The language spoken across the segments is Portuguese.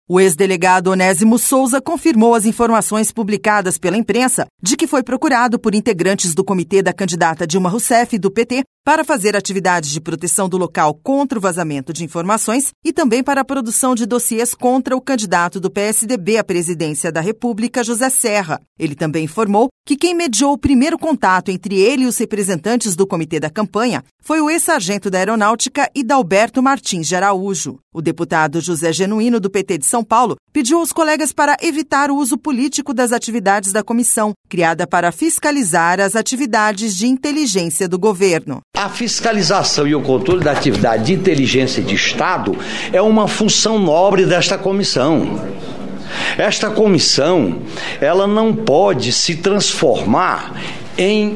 O ex-delegado Onésimo Souza confirmou as informações publicadas pela imprensa de que foi procurado por integrantes do comitê da candidata Dilma Rousseff, do PT, para fazer atividades de proteção do local contra o vazamento de informações e também para a produção de dossiês contra o candidato do PSDB à presidência da República, José Serra. Ele também informou que quem mediou o primeiro contato entre ele e os representantes do comitê da campanha foi o ex-sargento da Aeronáutica Hidalberto Martins de Araújo. O deputado José Genuíno, do PT de São Paulo, pediu aos colegas para evitar o uso político das atividades da comissão, criada para fiscalizar as atividades de inteligência do governo. A fiscalização e o controle da atividade de inteligência de Estado é uma função nobre desta comissão. Esta comissão, ela não pode se transformar em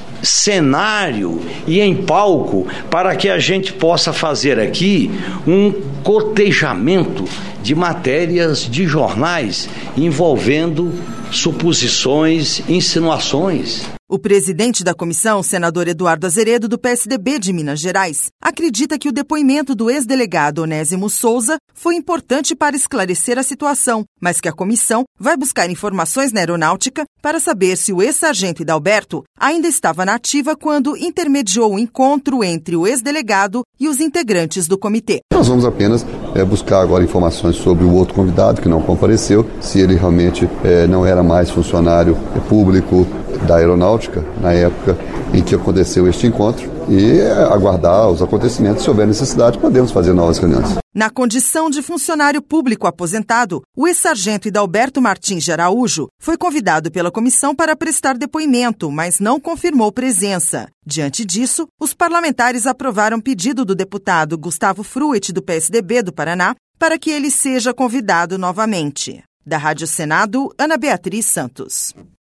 cenário e em palco para que a gente possa fazer aqui um cotejamento de matérias de jornais envolvendo suposições, insinuações. O presidente da comissão, senador Eduardo Azeredo, do PSDB de Minas Gerais, acredita que o depoimento do ex-delegado Onésimo Souza foi importante para esclarecer a situação, mas que a comissão vai buscar informações na aeronáutica para saber se o ex-sargento Hidalberto ainda estava na ativa quando intermediou o encontro entre o ex-delegado e os integrantes do comitê. Nós vamos apenas buscar agora informações sobre o outro convidado que não compareceu, se ele realmente não era mais funcionário público da aeronáutica na época em que aconteceu este encontro e aguardar os acontecimentos. Se houver necessidade, podemos fazer novas reuniões. Na condição de funcionário público aposentado, o ex-sargento Hidalberto Martins de Araújo foi convidado pela comissão para prestar depoimento, mas não confirmou presença. Diante disso, os parlamentares aprovaram pedido do deputado Gustavo Fruet, do PSDB do Paraná, para que ele seja convidado novamente. Da Rádio Senado, Ana Beatriz Santos.